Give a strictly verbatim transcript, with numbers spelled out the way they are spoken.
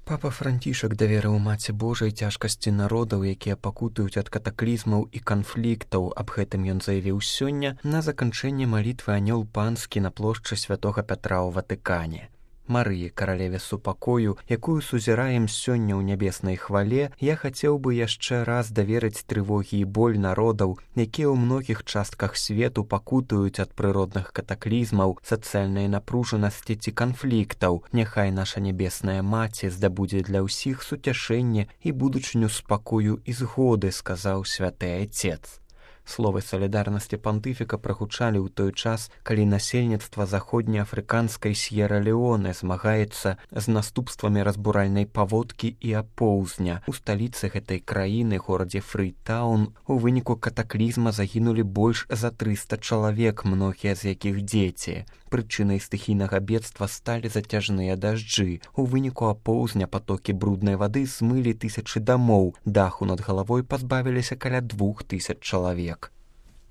Папа Францішак даверыў Маці Божай цяжкасці народаў, якія пакутуюць ад катаклізмаў і канфліктаў. Аб гэтым ён заявіў сёння на заканчэнне малітвы анёл панскі на плошчы святога Пятра ў Ватыкане. Марыі, каралеве супакою, якую сузіраем сёння ў нябеснай хвале, я хацеў бы яшчэ раз даверыць трывогі і боль народаў, якія ў многіх частках свету пакутуюць ад прыродных катаклізмаў, сацыяльнай напружанасці ці канфліктаў. Няхай наша нябесная маці здабудзе для ўсіх суцяшэнне і будучыню спакою і згоды, сказаў святы Айцец. Словы салідарнасці пантыфіка прагучалі ў той час, калі насельніцтва заходнеафрыканскай С'ера-Леоне змагаецца з наступствамі разбуральнай паводкі і апоўзня. У сталіцы гэтай краіны, горадзе Фрítаун, у выніку катаклізма загінулі больш за трыста чалавек, многія з якіх дзеці. Прычынай стыхійнага бедства сталі зацяжныя дажджы. У выніку апоўзня патокі бруднай вады змылі тысячы дамоў, даху над галавой пазбавіліся каля двух тысяч чалавек.